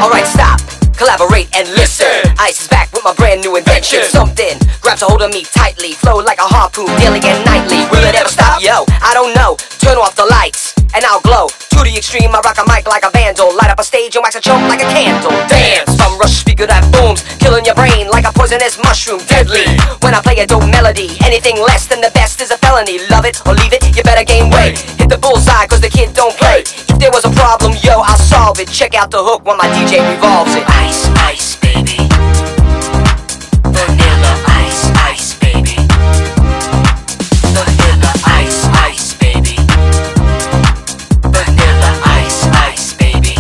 Alright, stop, collaborate and listen. Ice is back with my brand new invention. Something grabs a hold of me tightly, flow like a harpoon daily and nightly. Will it ever stop? Yo, I don't know. Turn off the lights and I'll glow. To the extreme, I rock a mic like a vandal. Light up a stage and wax a chump like a candle. Dance from rush speaker that booms, killing your brain like a poisonous mushroom. Deadly when I play a dope melody. Anything less than the best is a felony. Love it or leave it, you better gain weight. Hit the bullseye cause the kid don't play. If there was a problem, yo, I'll solve it. Check out the hook while my DJ revolves it. Ice, ice, baby. Vanilla ice, ice, baby. Vanilla ice, ice, baby. Vanilla ice, ice, baby.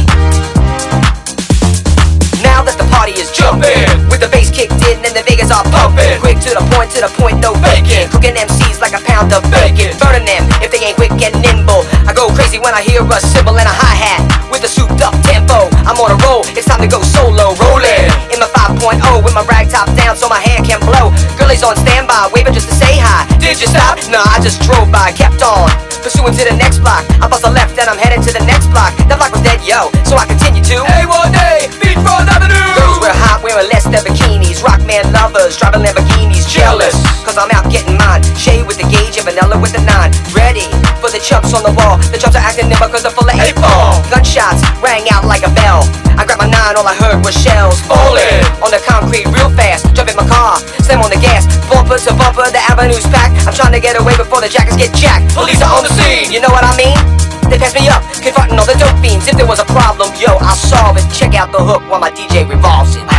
Now that the party is jumping, with the bass kicked in and the Vegas are pumping. Quick to the point, no bacon. Cooking MCs like a pound of bacon. Burning them if they ain't quick and nimble. I go crazy when I hear a cymbal and a hi-hat with a souped up tempo. I'm on a roll, it's time to go solo. Rolling in my 5.0 with my rag top down so my hair can blow. Girlie's on standby, waving just to say hi. Did you stop? Nah, I just drove by, kept on pursuing to the next block. I bust a left and I'm heading to the next block. That block was dead, yo, so I continue to A1A, Beachfront Avenue. Girls wear hot, wearing less than bikinis. Rock man lovers, driving Lamborghinis. Jealous, cause I'm out getting mine. Shade with the gauge and vanilla with the 9. Ready for the chumps on the wall. The chumps are acting nimble cause they're full of 8-ball. Gunshots rang out like a bell. I grabbed my 9, all I heard was shells falling on the concrete real fast. Jump in my car, slam on the gas. Bumper to bumper, the avenue's packed. I'm trying to get away before the jackets get jacked. Police are on the scene, you know what I mean? They pass me up, confronting all the dope fiends. If there was a problem, yo, I'll solve it. Check out the hook while my DJ revolves it.